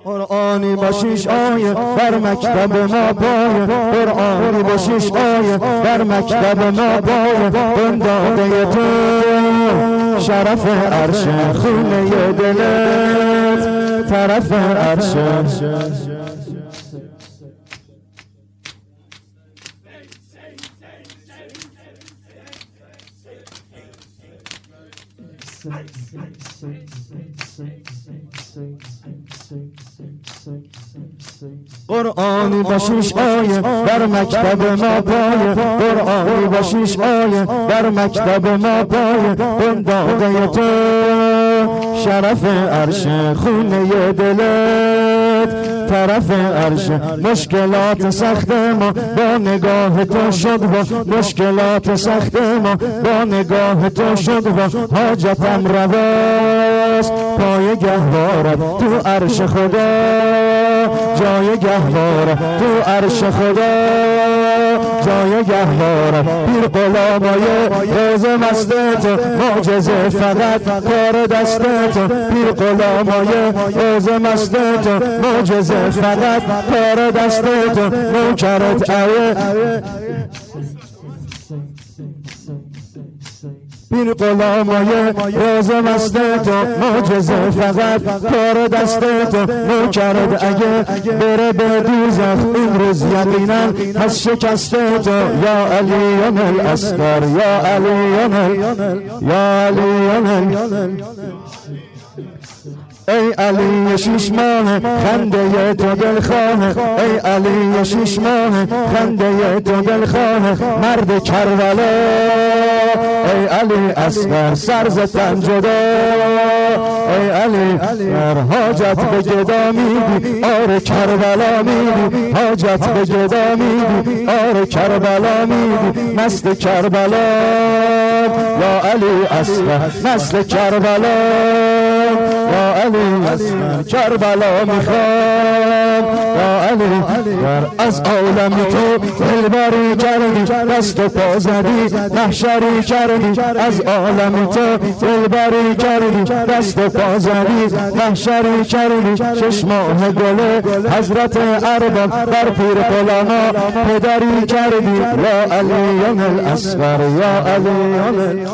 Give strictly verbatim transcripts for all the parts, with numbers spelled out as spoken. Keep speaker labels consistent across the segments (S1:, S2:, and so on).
S1: قرآنی با شش آیه در مکتب ما پایه، قرآنی با شش آیه در مکتب ما پایه، بنداده تو شرف عرش، خونه دلت طرف عرش. قرآنی با شش آیه در مکتب ما پایه، قرآنی با شش آیه در مکتب ما پایه، بنداده تو شرف عرش، خونه دلت طرف عرش. مشکلات سخت ما با نگاه تو شد و مشکلات سخت ما با نگاه تو شد و حاجتم رواست پای گهوارت تو عرش خدا، جای گهوارت تو عرش خدا، جای گهوارت. پیر غلامای روز مست تو معجزه فقط کار دست تو، پیر غلامای روز مست تو معجزه فقط کار دست تو. نوکرت اوه پیر غلامای روز مست تو معجزه فقط کار دست تو. نوکرت اگه بره به دوزخ این روز یقینا از شکست تو. یا علیون الاصغر، یا علیون، یا علیون. ای علی شش ماه خنده تو دلخواه، ای علی شش ماه خنده تو دلخواه، مرد کربلا. ای علی اصغر سر ز تن جدا، ای علی در حاجت به گدا میدی، آر کربلا میدی، حاجت به گدا میدی، آر کربلا میدی، مست کربلا. یا علی اصغر نسل کربلا، یا علی اصغر کربلا میخوام. یا علی در از عالم تو دلبری کردی، دست و پا زدی محشری کردی، از عالم تو دلبری کردی، دست و پا زدی محشری کردی. شش ماه گل حضرت ارباب بر پیر غلاما پدری کردی. یا علیون الاصغر، یا علیون.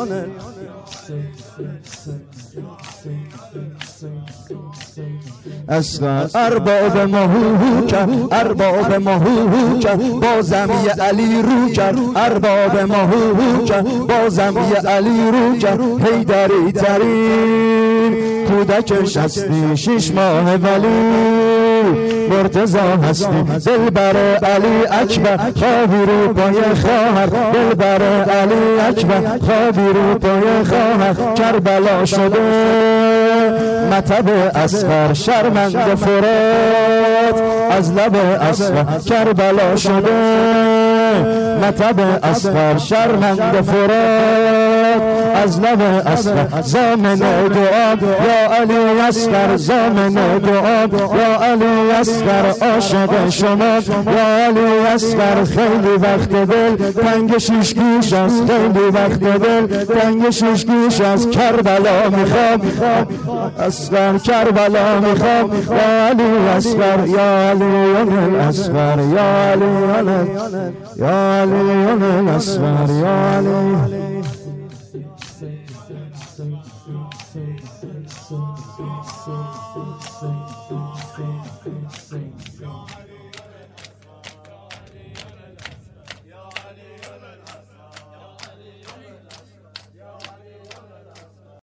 S1: اصغر ارباب ماهو کرد، ارباب ماهو کرد، بازم یه علی رو کرد، ارباب ماهو کرد، بازم یه علی رو کرد. حیدری ترین کودکش هستی، شش ماه ولی مرتضا هستی. دلبر علی اکبر خوابی رو پای خواهر، دلبر علی اکبر خوابی رو پای خواهر. کربلا شده مطب اصغر، شرمنده فرات از لب اصغر. کربلا شده مطب اصغر، شرمنده فرات از لب اصغر. زامن دعا یا علی اصغر، زامن دعا یا علی اصغر. عاشق شما یا علی اصغر، خیلی وقت دل تنگ شیش گوش است، خیلی وقت دل تنگ شیش گوش است. کربلا میخوام اصغر، کربلا میخوام. یا علی اصغر، یا علیون اصغر، یا علیون، یا علیون اصغر، یا علی.